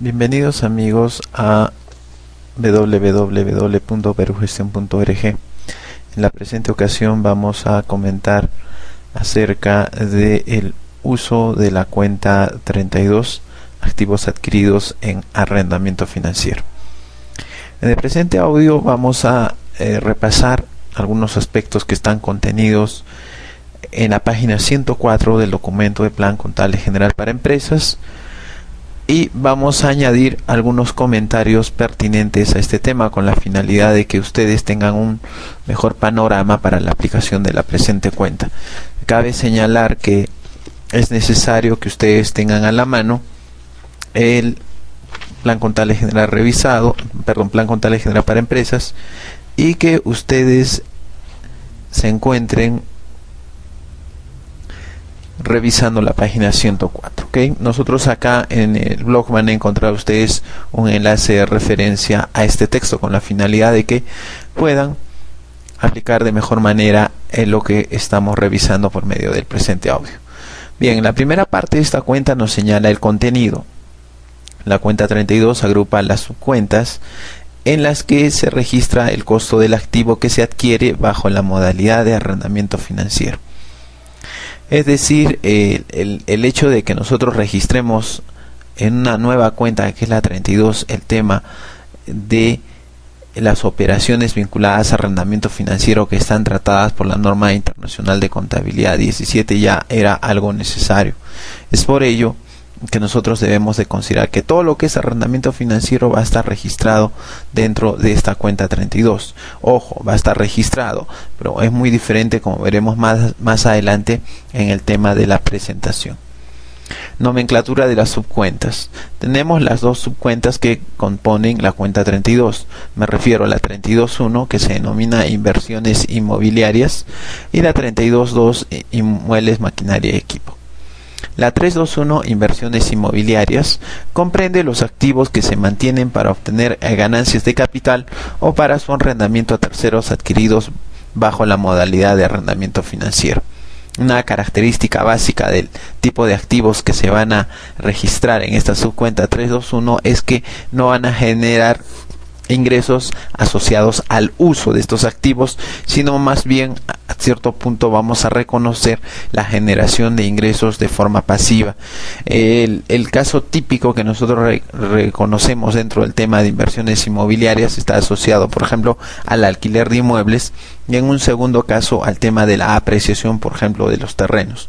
Bienvenidos amigos a www.perugestion.org. En la presente ocasión vamos a comentar acerca del uso de la cuenta 32, activos adquiridos en arrendamiento financiero. En el presente audio vamos a repasar algunos aspectos que están contenidos en la página 104 del documento de Plan Contable General para Empresas, y vamos a añadir algunos comentarios pertinentes a este tema con la finalidad de que ustedes tengan un mejor panorama para la aplicación de la presente cuenta. Cabe señalar que es necesario que ustedes tengan a la mano el Plan Contable General Plan Contable General para Empresas, y que ustedes se encuentren revisando la página 104. ¿okay? Nosotros acá en el blog van a encontrar ustedes un enlace de referencia a este texto con la finalidad de que puedan aplicar de mejor manera lo que estamos revisando por medio del presente audio. Bien, la primera parte de esta cuenta nos señala el contenido. La cuenta 32 agrupa las subcuentas en las que se registra el costo del activo que se adquiere bajo la modalidad de arrendamiento financiero. Es decir, el hecho de que nosotros registremos en una nueva cuenta, que es la 32, el tema de las operaciones vinculadas a arrendamiento financiero que están tratadas por la norma internacional de contabilidad 17, ya era algo necesario. Es por ello que nosotros debemos de considerar que todo lo que es arrendamiento financiero va a estar registrado dentro de esta cuenta 32. Ojo, va a estar registrado, pero es muy diferente, como veremos más adelante en el tema de la presentación. Nomenclatura de las subcuentas. Tenemos las dos subcuentas que componen la cuenta 32. Me refiero a la 32.1, que se denomina inversiones inmobiliarias, y la 32.2, inmuebles, maquinaria y equipo. La 321, inversiones inmobiliarias, comprende los activos que se mantienen para obtener ganancias de capital o para su arrendamiento a terceros adquiridos bajo la modalidad de arrendamiento financiero. Una característica básica del tipo de activos que se van a registrar en esta subcuenta 321 es que no van a generar ingresos asociados al uso de estos activos, sino más bien a cierto punto vamos a reconocer la generación de ingresos de forma pasiva. El caso típico que nosotros reconocemos dentro del tema de inversiones inmobiliarias está asociado, por ejemplo, al alquiler de inmuebles, y en un segundo caso al tema de la apreciación, por ejemplo, de los terrenos.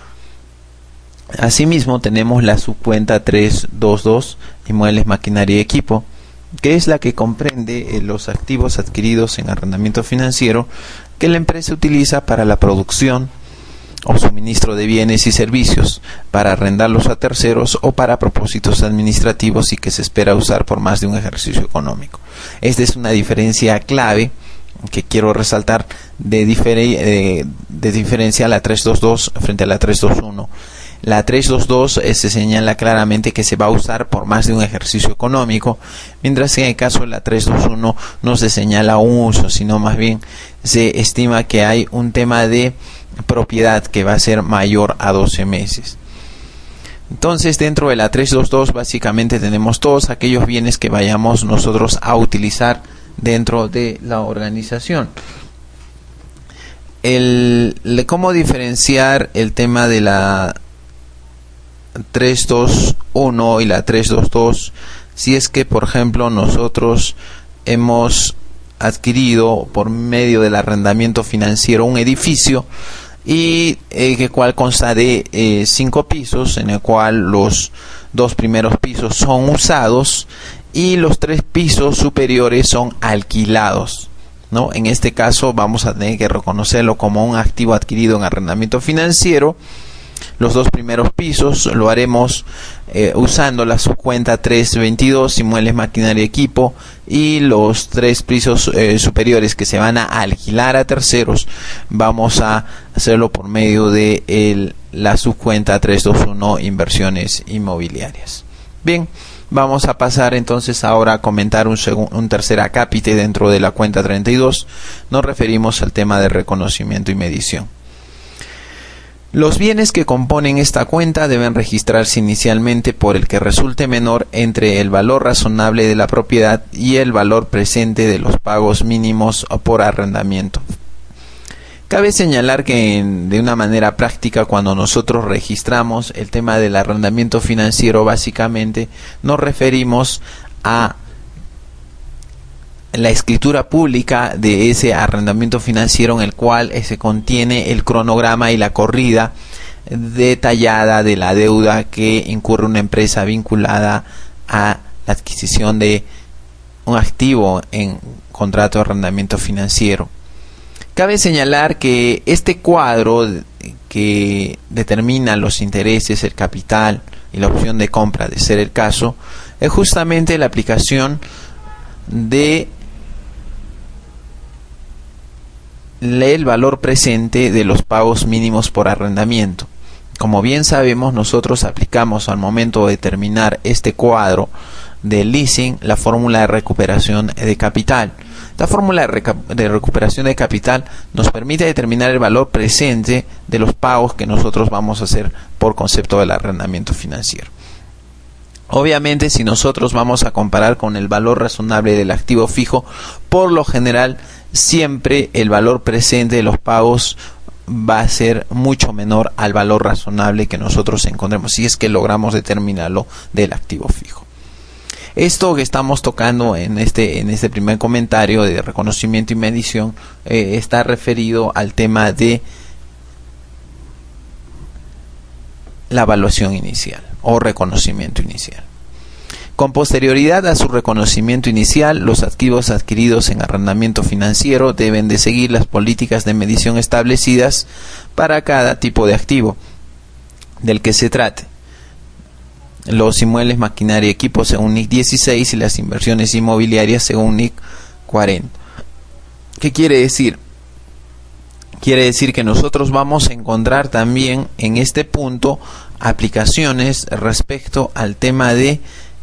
Asimismo, tenemos la subcuenta 322, inmuebles, maquinaria y equipo, que es la que comprende los activos adquiridos en arrendamiento financiero que la empresa utiliza para la producción o suministro de bienes y servicios, para arrendarlos a terceros o para propósitos administrativos, y que se espera usar por más de un ejercicio económico. Esta es una diferencia clave que quiero resaltar de diferencia a la 322 frente a la 321. La 322 se señala claramente que se va a usar por más de un ejercicio económico, mientras que en el caso de la 321 no se señala un uso, sino más bien se estima que hay un tema de propiedad que va a ser mayor a 12 meses. Entonces, dentro de la 322 básicamente tenemos todos aquellos bienes que vayamos nosotros a utilizar dentro de la organización. ¿Cómo diferenciar el tema de la 321 y la 322? Si es que, por ejemplo, nosotros hemos adquirido por medio del arrendamiento financiero un edificio y que cual consta de 5 pisos, en el cual los 2 primeros pisos son usados y los 3 pisos superiores son alquilados, ¿no? En este caso vamos a tener que reconocerlo como un activo adquirido en arrendamiento financiero. Los 2 primeros pisos lo haremos usando la subcuenta 322, inmuebles, maquinaria y equipo, y los 3 pisos superiores que se van a alquilar a terceros vamos a hacerlo por medio de la subcuenta 321, inversiones inmobiliarias. Bien, vamos a pasar entonces ahora a comentar un tercer acápite dentro de la cuenta 32. Nos referimos al tema de reconocimiento y medición. Los bienes que componen esta cuenta deben registrarse inicialmente por el que resulte menor entre el valor razonable de la propiedad y el valor presente de los pagos mínimos por arrendamiento. Cabe señalar que de una manera práctica, cuando nosotros registramos el tema del arrendamiento financiero, básicamente nos referimos a la escritura pública de ese arrendamiento financiero, en el cual se contiene el cronograma y la corrida detallada de la deuda que incurre una empresa vinculada a la adquisición de un activo en contrato de arrendamiento financiero. Cabe señalar que este cuadro que determina los intereses, el capital y la opción de compra, de ser el caso, es justamente la aplicación de el valor presente de los pagos mínimos por arrendamiento. Como bien sabemos, nosotros aplicamos al momento de determinar este cuadro de leasing la fórmula de recuperación de capital. Esta fórmula de recuperación de capital nos permite determinar el valor presente de los pagos que nosotros vamos a hacer por concepto del arrendamiento financiero. Obviamente, si nosotros vamos a comparar con el valor razonable del activo fijo, por lo general siempre el valor presente de los pagos va a ser mucho menor al valor razonable que nosotros encontremos, si es que logramos determinarlo del activo fijo. Esto que estamos tocando en este primer comentario de reconocimiento y medición está referido al tema de la evaluación inicial o reconocimiento inicial. Con posterioridad a su reconocimiento inicial, los activos adquiridos en arrendamiento financiero deben de seguir las políticas de medición establecidas para cada tipo de activo del que se trate. Los inmuebles, maquinaria y equipo según NIC 16 y las inversiones inmobiliarias según NIC 40. ¿Qué quiere decir? Quiere decir que nosotros vamos a encontrar también en este punto aplicaciones respecto al tema de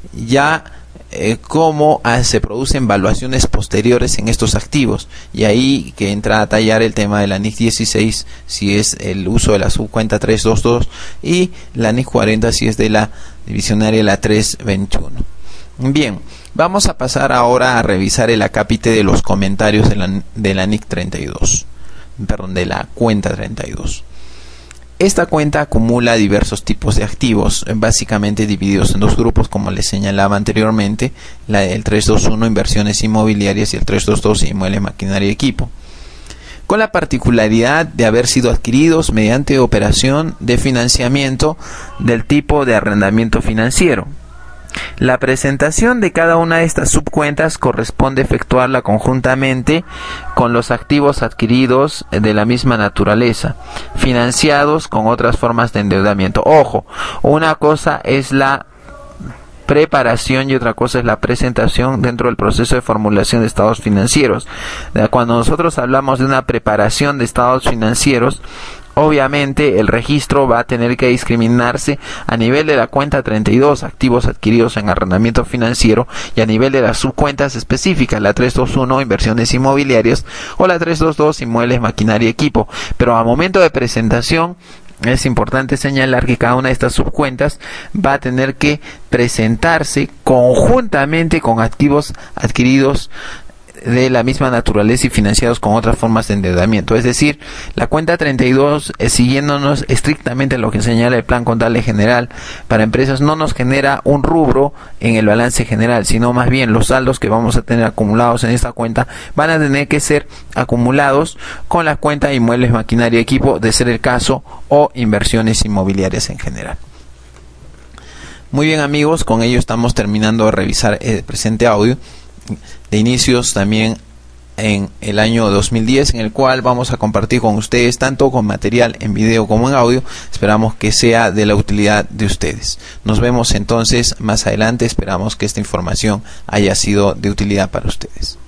cómo se producen valuaciones posteriores en estos activos, y ahí que entra a tallar el tema de la NIC 16 si es el uso de la subcuenta 322 y la NIC 40 si es de la divisionaria la 321. Bien, vamos a pasar ahora a revisar el acápite de los comentarios de la NIC 32, perdón, de la cuenta 32. Esta cuenta acumula diversos tipos de activos, básicamente divididos en dos grupos, como les señalaba anteriormente, el 321 inversiones inmobiliarias y el 322 inmuebles, maquinaria y equipo, con la particularidad de haber sido adquiridos mediante operación de financiamiento del tipo de arrendamiento financiero. La presentación de cada una de estas subcuentas corresponde efectuarla conjuntamente con los activos adquiridos de la misma naturaleza, financiados con otras formas de endeudamiento. Ojo, una cosa es la preparación y otra cosa es la presentación dentro del proceso de formulación de estados financieros. Cuando nosotros hablamos de una preparación de estados financieros, obviamente el registro va a tener que discriminarse a nivel de la cuenta 32, activos adquiridos en arrendamiento financiero, y a nivel de las subcuentas específicas, la 321, inversiones inmobiliarias, o la 322, inmuebles, maquinaria y equipo. Pero a momento de presentación es importante señalar que cada una de estas subcuentas va a tener que presentarse conjuntamente con activos adquiridos de la misma naturaleza y financiados con otras formas de endeudamiento. Es decir, la cuenta 32, siguiéndonos estrictamente lo que señala el plan contable general para empresas, no nos genera un rubro en el balance general, sino más bien los saldos que vamos a tener acumulados en esta cuenta van a tener que ser acumulados con la cuenta inmuebles, maquinaria y equipo, de ser el caso, o inversiones inmobiliarias en general. Muy bien, amigos, con ello estamos terminando de revisar el presente audio de inicios también en el año 2010, en el cual vamos a compartir con ustedes tanto con material en video como en audio. Esperamos que sea de la utilidad de ustedes. Nos vemos entonces más adelante. Esperamos que esta información haya sido de utilidad para ustedes.